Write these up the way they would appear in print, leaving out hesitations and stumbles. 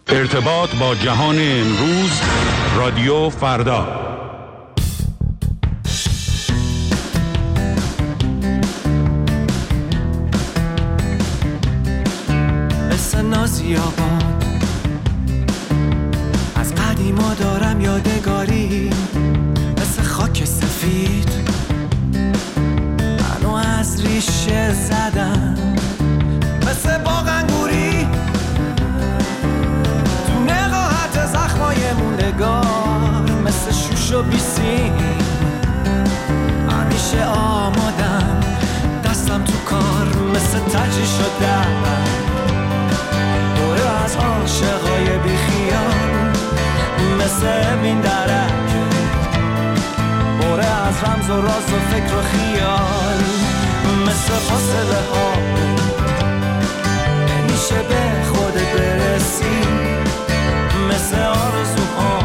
ارتباط با جهان امروز، رادیو فردا. مثل نازی آباد از قدیما دارم یادگاری، مثل خاک سفید منو از ریشه زدم، مثل باغ انگوری تو نقاهت زخمای موندگار، مثل شوش و بیسیم همیشه آمادم، دستم تو کار مثل تجری شدم، دوره از عاشقای بیخیال مثل این درک، دوره از رمز و راز و فکر و خیال، مثل فاصله ها نمیشه به خودت برسی، مثل آرزوها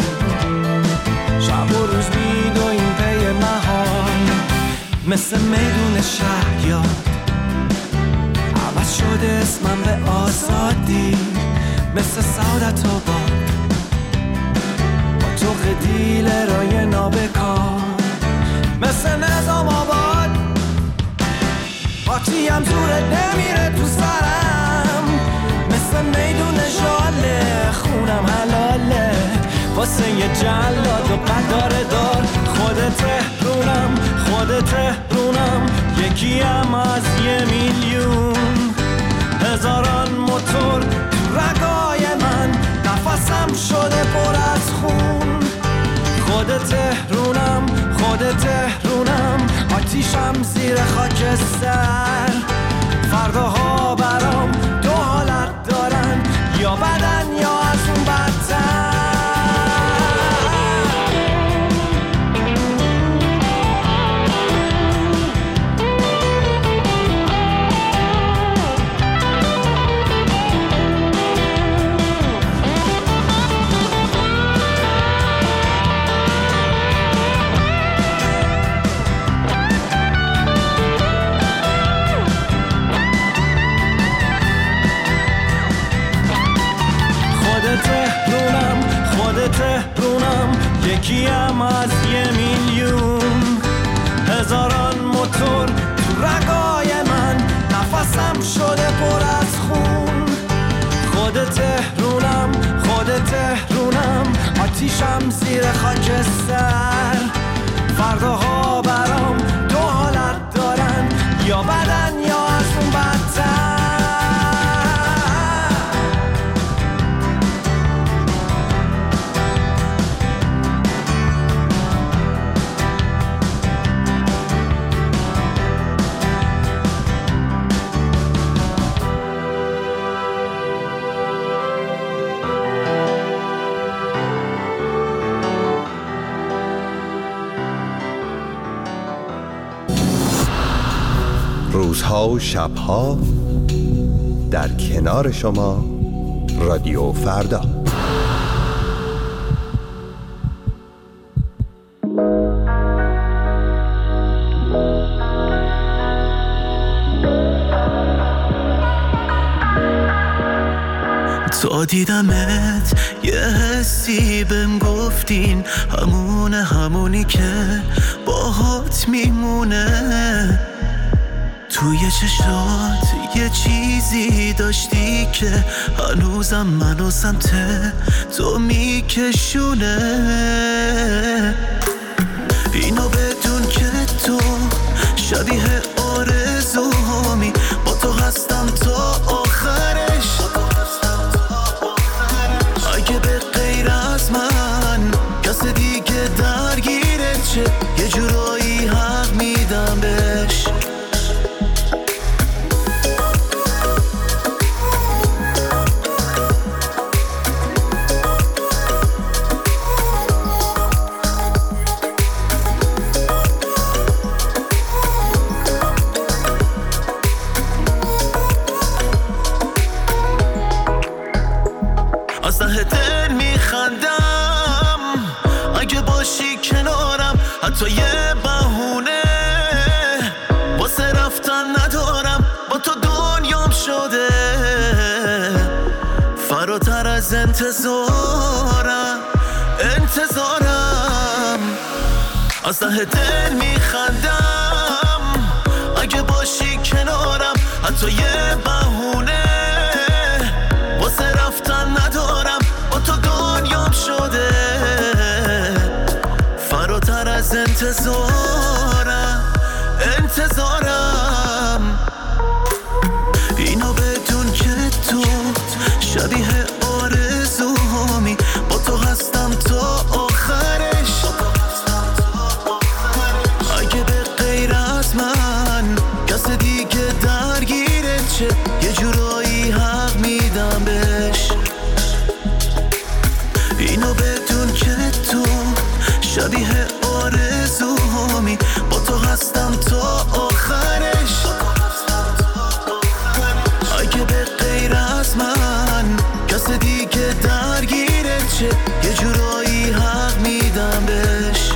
شب و روز میدویم پی محال، مثل میدون شهریار عوض شده اسمم به آزادی، مثل سعادت آباد با تو قدیل رای نابکار، مثل نظام آباد پاچیم زورت نمیره تو سرم، مثل میدون ژاله خونم حلاله واسه یه جلاد و قدار دار، خودت تهرونم خودت تهرونم، یکیم از 1,000,000 هزاران موتور تو رگای من، نفسم شده پر از خون، خودت تهرونم خودت تهرونم، آتیشم زیر خاکستر، فرداها برام دو حالت دارن، یا بدن یا از اون بدتر. تهرونم یکیم از 1,000,000 هزاران موتور تو رگای من، نفسم شده پر از خون، خودت تهرونم خودت تهرونم، آتیشم زیر خاکستر، فرداها برام دو حالت دارن، یا بدن یا از اون بدتر. روزها و شبها در کنار شما، رادیو فردا. تا دیدمت یه حسی بهم گفتین، همونی که باهات میمونه، توی چشات یه چیزی داشتی که هنوزم منو سمت تو میکشونه، اینو بدون که تو شبیه آرزوهامی، با تو هستم تا آخرش، اگه به غیر از من کس دیگه درگیرت چه، یه جورایی حق میدم بهش. حتی یه بهونه واسه رفتن ندارم، با تو دنیام شده فراتر از انتظارم از ته دل میخندم اگه باشی کنارم، حتی یه بهونه واسه رفتن ندارم، با تو دنیام شده فراتر از انتظارم اینو بدون که تو شبیه آرزوهامی، با تو هستم تا آخرش. اگه به غیر از من کس دیگه درگیره چه، یه جورایی حق میدم بهش. اینو بدون که تو شبیه آرزوهامی، با تو هستم تا آخرش. اگه به غیر از من کس دیگه درگیره چه، یه جورایی حق میدم بهش.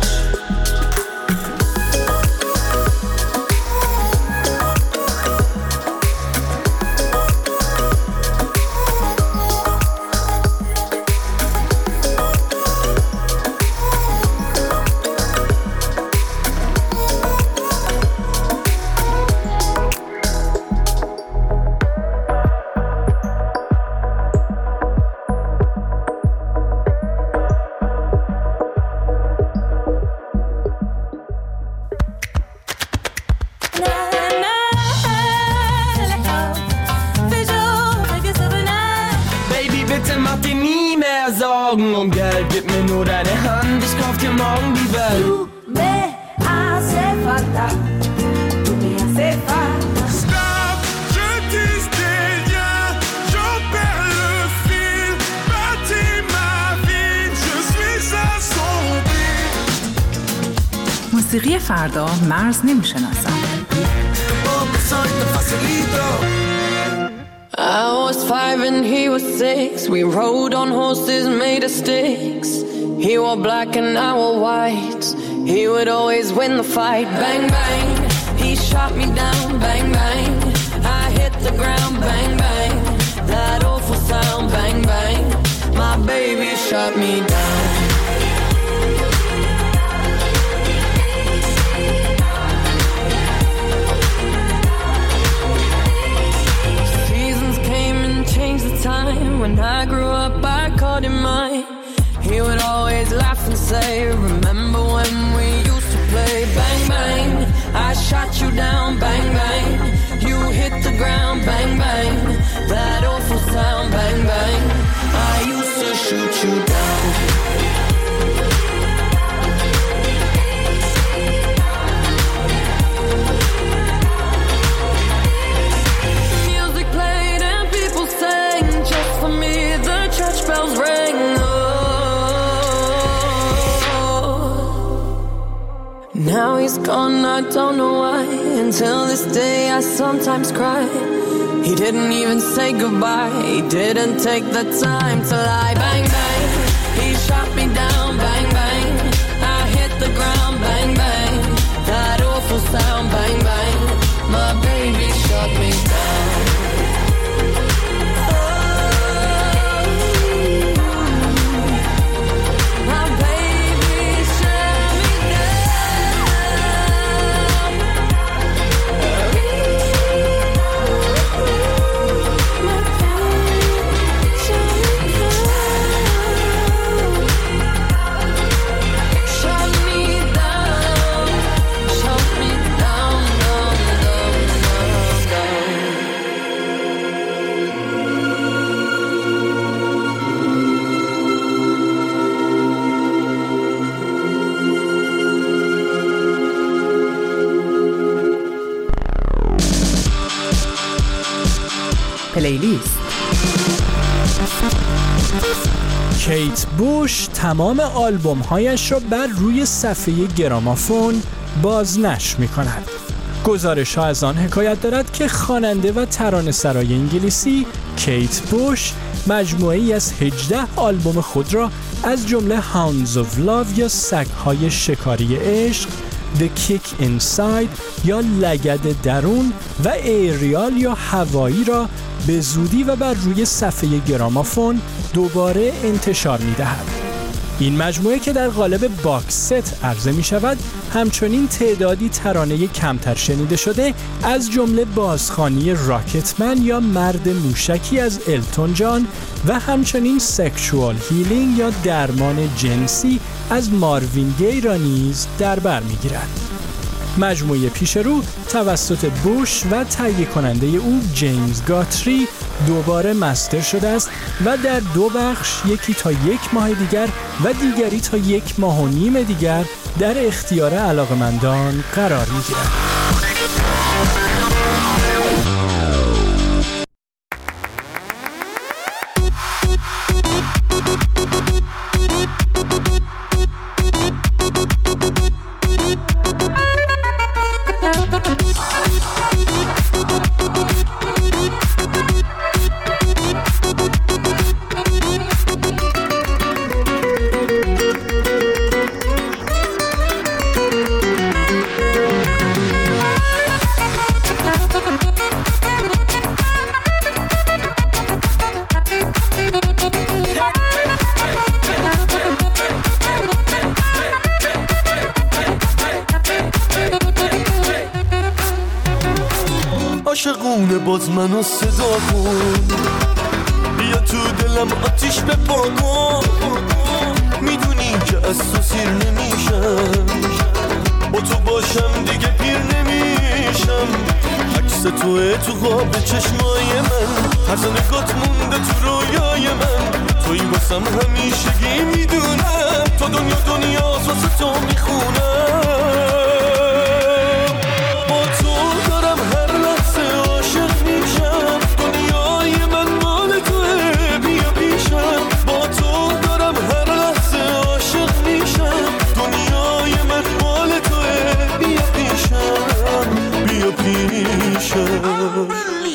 Um Geld, gib mir nur deine Hand, ich kauf dir morgen die Welt. Tu me hace falta, tu me hace falta. Stop, je tisse des liens, j'en perds le fil. Bâtis ma vie, je suis assombri. موسیقی فردا مرز نمی‌شناسد. I was 5 and he was 6. We rode on horses made of sticks. He wore black and I wore white. He would always win the fight. Bang, bang, he shot me down. Bang, bang, I hit the ground. Bang, bang, that awful sound. Bang, bang, my baby shot me down. Time when I grew up, I called him mine. He would always laugh and say, remember when we used to play? Bang, bang, I shot you down. Bang, bang, you hit the ground. Bang, bang, that awful sound. Bang, bang, I used to shoot you down. Bells ring, oh. Now he's gone, I don't know why. Until this day I sometimes cry. He didn't even say goodbye. He didn't take the time to lie. Bang, bang, he shot me down. Bang, bang, I hit the ground. Bang, bang, that awful sound. Bang, bang, my baby shot me down. پلیلیست. کیت بوش تمام آلبوم‌هایش را بر روی صفحه گرامافون بازنشر می‌کند. گزارش‌ها از آن حکایت دارد که خواننده و ترانه‌سرای انگلیسی کیت بوش مجموعه‌ای از 18 آلبوم خود را از جمله Hounds of Love یا سگ‌های شکاری عشق، The Kick Inside یا لگد درون و ایریال یا هوایی را به زودی و بر روی صفحه گرامافون دوباره انتشار می‌دهد. این مجموعه که در قالب باکس ست عرضه می شود همچنین تعدادی ترانه کمتر شنیده شده از جمله بازخوانی راکتمن یا مرد موشکی از التون جان و همچنین سکشوال هیلینگ یا درمان جنسی از ماروین گی را نیز در بر می گیرد. مجموعه پیش رو توسط بوش و تهیه کننده او جیمز گاتری دوباره مستر شده است و در 2 بخش، یکی تا 1 ماه دیگر و دیگری تا 1.5 ماه دیگر در اختیار علاقه‌مندان قرار می‌گیرد. عاشقونه باز منو صدا کن، بیا تو دلم آتیش بپا کن، میدونی که از تو سیر نمیشم، با تو باشم دیگه پیر نمیشم، عکس توه تو خواب چشمای من، هر نگات مونده تو رویای من، توی واسم همیشگی میدونم، تا دنیا واسه تو میخونم، با تو دارم هر لحظه عاشق میشم، دنیای من مال توه بیا پیشم، با تو دارم هر لحظه عاشق میشم، دنیای من مال توه بیا پیشم، بیا پیشم.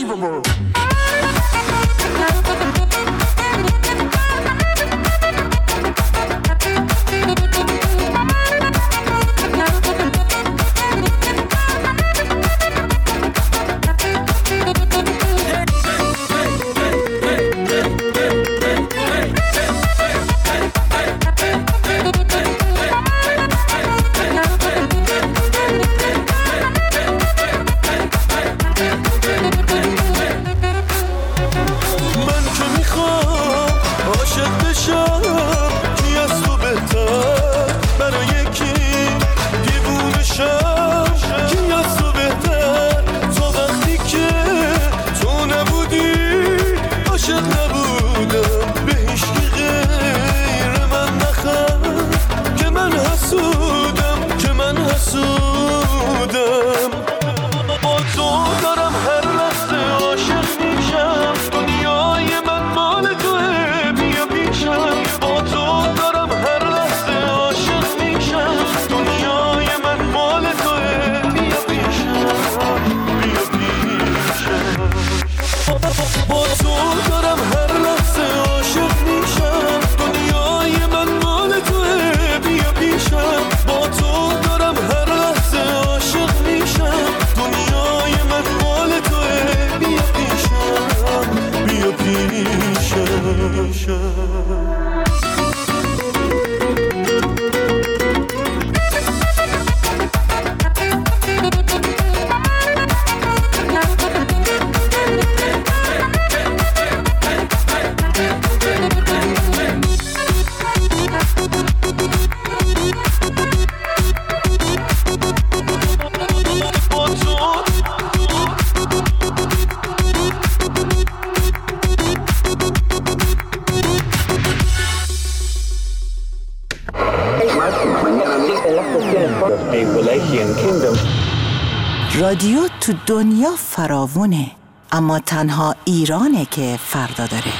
رادیو تو دنیا فراوونه، اما تنها ایرانه که فردا داره.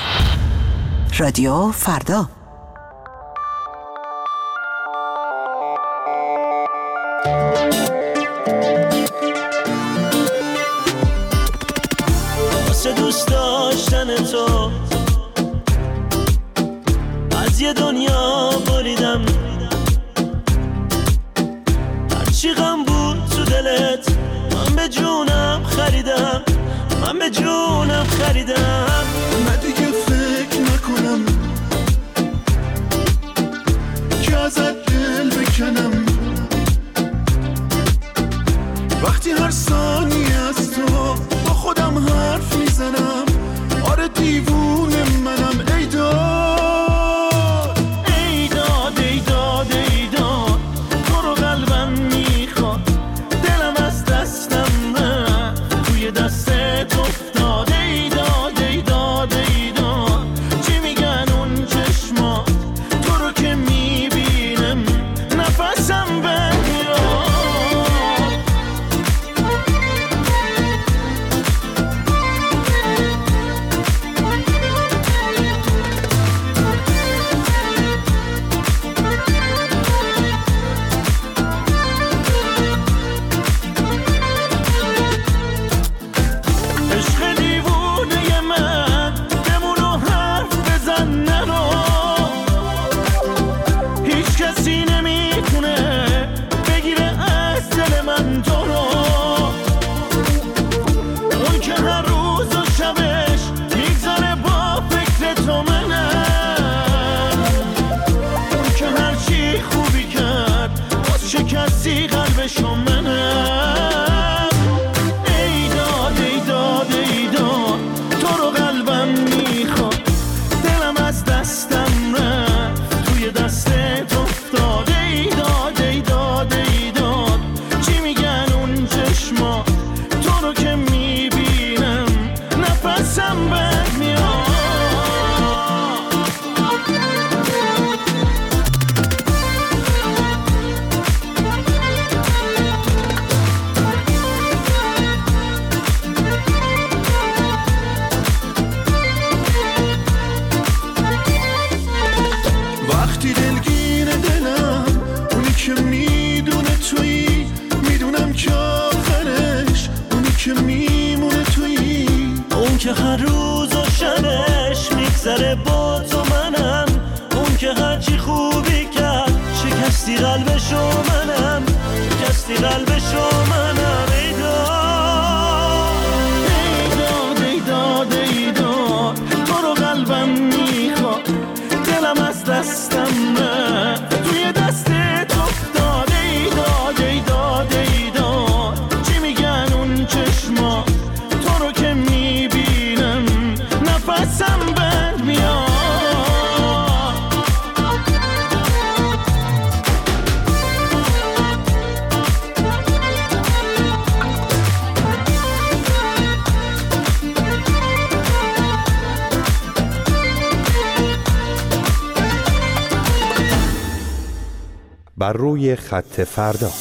رادیو فردا. واسه دوست داشتن تو از یه دنیا بریدم، هرچی غم بود تو دلت من به جونم خریدم، من به جونم خریدم. نه دیگه فکر نکنم که ازت دل بکنم، وقتی هر ثانیه از تو با خودم حرف میزنم. آره دیوونه منم. ای داد ای داد ای داد ای داد، تو رو قلبم میخواد، دلم از دستم رفت، توی دستت افتاد. ای داد ای داد ای داد، چی میگن اون چشمات، تو رو که میبینم نفسم بمیاد. عشق دیوونه من بمونو حرف بزن نرو، هیچ کسی نمیتونه بگیره از دل من تو رو. اون که هر روز و شبش میگذاره با فکر تو منم، اون که هر چی خوبی کرد باز شکستی قلبشو منم. ای داد ای داد ای داد، تو رو قلبم میخواد، دلم از دستم رفت، توی دستت افتاد. ای داد ای داد ای داد، چی میگن اون چشما، تو رو که میبینم نفسم بد میاد. وقتی دلگیر دلم، اونی که میدونه تویی، میدونم که آخرش اونی که میمونه تویی. اون که هر روز و شبش میگذره با تو منم، اون که هرچی خوبی کرد شکستی قلبشو منم، شکستی قلبشو منم. ای داد ای داد ای داد ای داد، تو رو قلبم میخواد، دلم از دستم رفت، توی دستت افتاد. ای داد ای داد ای داد، چی میگن اون چشما، تو رو که میبینم نفسم بند میاد. بر روی خط فردا.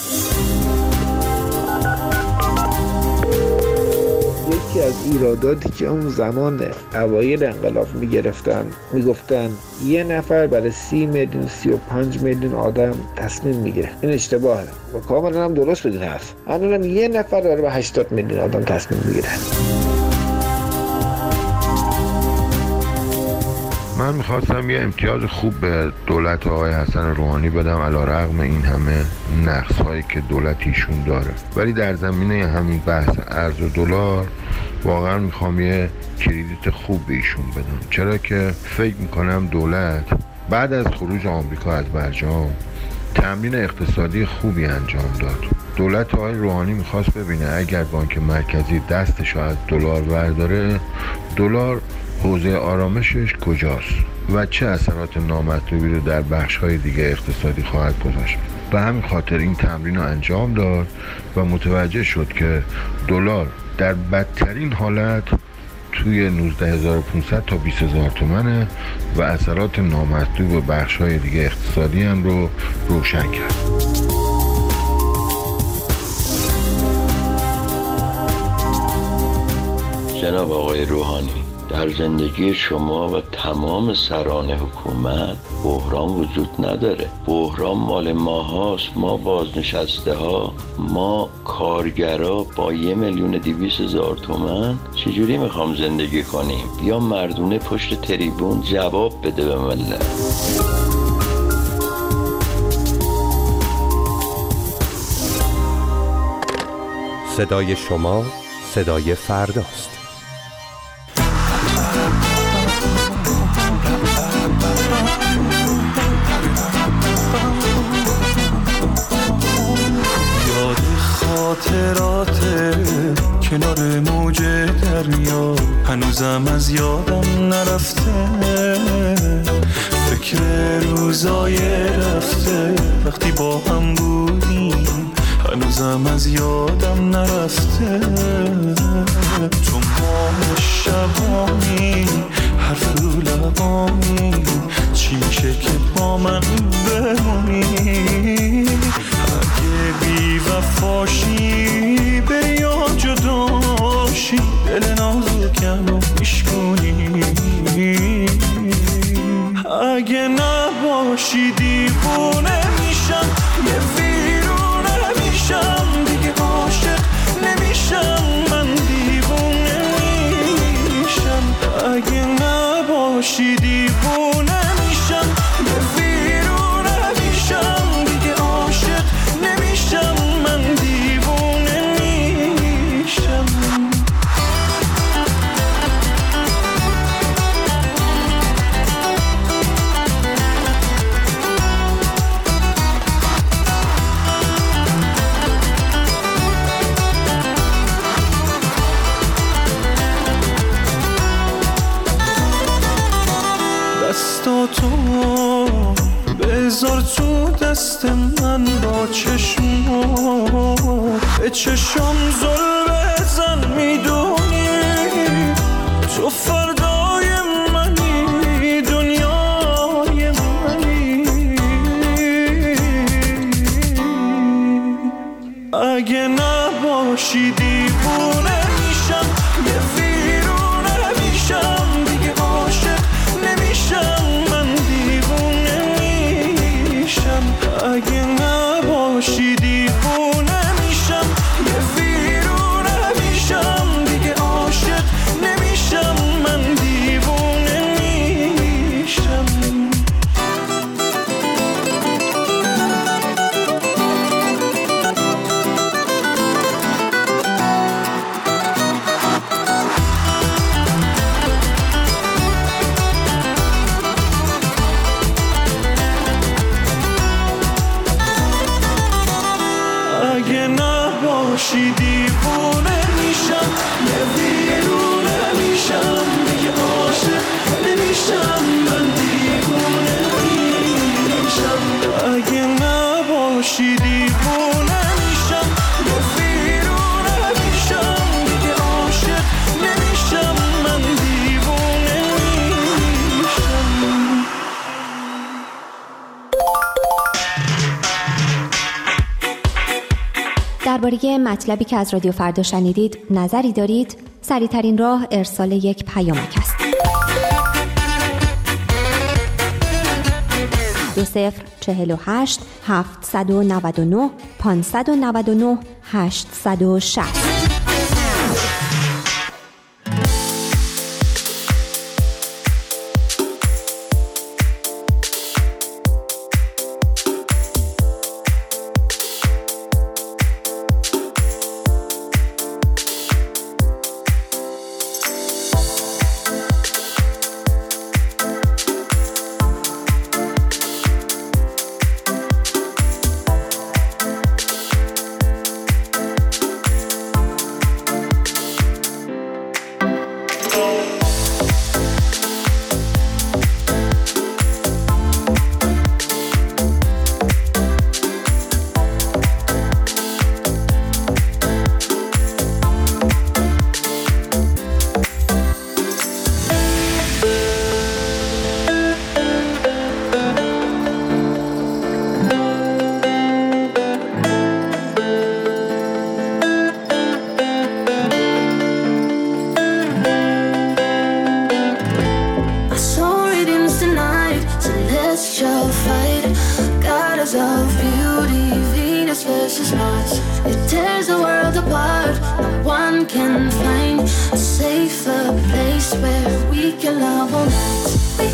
یکی از ایراداتی که اون زمان اوایل انقلاب میگرفتن، میگفتن یه نفر برای 30 میلیون 35 میلیون آدم تصمیم میگیره. این اشتباهه و کاملا هم درست بود حرف. الان یه نفر داره به 80 میلیون آدم تصمیم میگیره. من میخواستم یه امتیاز خوب به دولت آقای حسن روحانی بدم علیرغم این همه نقص‌هایی که دولت ایشون داره، ولی در زمینه همین بحث ارز و دلار واقعا میخوام یه کردیت خوب به ایشون بدم، چرا که فکر میکنم دولت بعد از خروج آمریکا از برجام تمرین اقتصادی خوبی انجام داد. دولت آقای روحانی میخواست ببینه اگر بانک مرکزی دستش از دلار برداره، دلار حوزه آرامشش کجاست و چه اثرات نامطلوبی رو در بخش‌های دیگه اقتصادی خواهد گذاشت. به همین خاطر این تمرین رو انجام داد و متوجه شد که دلار در بدترین حالت توی 19500 تا 20000 تومنه و اثرات نامطلوب بخش‌های دیگه اقتصادی هم رو روشن کرد. جناب آقای روحانی، در زندگی شما و تمام سران حکومت بحران وجود نداره. بحران مال ما هاست، ما بازنشسته ها، ما کارگرا با 1,200,000 تومان چجوری میخوام زندگی کنیم؟ یا مردونه پشت تریبون جواب بده به ملت. صدای شما صدای فرداست. هنوزم از یادم نرفته، فکر روزای رفته وقتی با هم بودیم هنوزم از یادم نرفته. تو ماه شبانی حرف رو لبانی چی میشه که با من بمونی؟ اگه بی وفاشی بری یا جداشی دل نازکم رو میشکنی. اگه نباشی دیوونه میشم، یه ویرونه میشم، دیگه عاشق نمیشم، من دیوونه میشم. اگه نباشی دیوونه میشم، یه ویرونه میشم، دیگه عاشق نمیشم، من دیوونه میشم. دستاتو بذار تو دست من، با چشمات به چشم زل بزن، میدونی تو فردای منی، دنیای منی. اگه نباشی دیوونه میشم، یه ویرونه میشم، دیگه عاشق نمیشم، من دیوونه میشم. اگه نباشی دیوونه میشم، یه ویرونه میشم، دیگه عاشق نمیشم، من دیوونه میشم. اگه نباشی دیوونه میشم، یه ویرونه میشم، دیگه عاشق نمیشم، من دیوونه میشم. اگه نباشی دیوونه میشم، یه ویرونه میشم، دیگه عاشق نمیشم، من دیوونه میشم. درباره مطلبی که از رادیو فردا شنیدید نظری دارید؟ سریع‌ترین راه ارسال یک پیامک است. 2048 799 599 860. can find a safer place where we can love all night. We